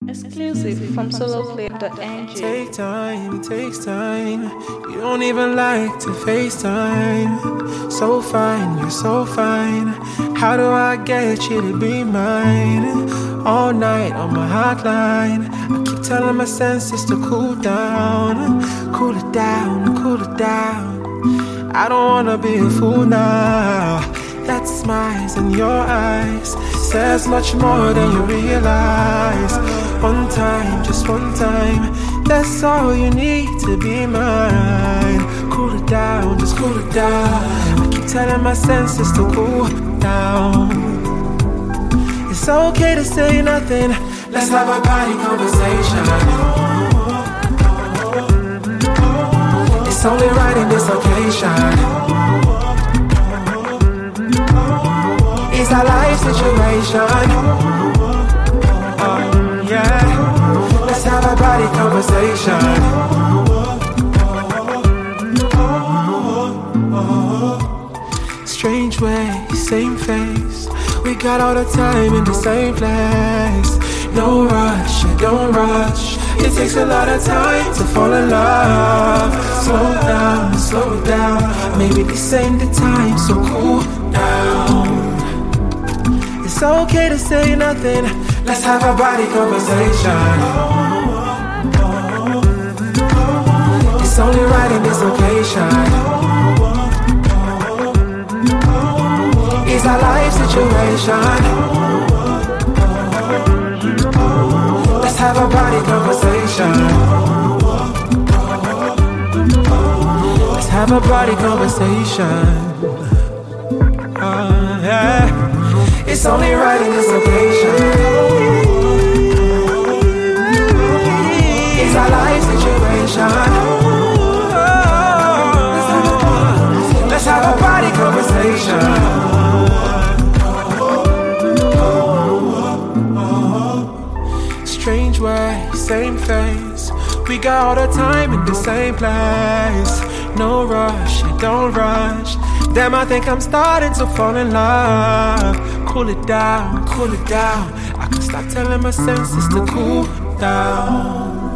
Exclusive from soloflip.ng. Take time, it takes time. You don't even like to FaceTime. So fine, you're so fine. How do I get you to be mine? All night on my hotline. I keep telling my senses to cool down. Cool it down, cool it down. I don't wanna be a fool now. That smiles in your eyes says much more than you realize. One time, just one time, that's all you need to be mine. Cool it down, just cool it down. I keep telling my senses to cool down. It's okay to say nothing. Let's have a body conversation. It's only right in this occasion. It's our life situation. Yeah. Let's have a body conversation. Strange way, same face. We got all the time in the same place. No rush, don't rush. It takes a lot of time to fall in love. Slow down. Maybe this ain't the time, so cool down. It's okay to say nothing. Let's have a body conversation. It's only right in this occasion. It's our life situation. Let's have a body conversation. Let's have a body conversation. Yeah. It's only right in this occasion. It's our life situation. Let's have a body conversation. Strange way, same face. We got all the time in the same place. No rush, don't rush. Damn, I think I'm starting to fall in love. Cool it down, cool it down. I can stop telling my senses to cool down.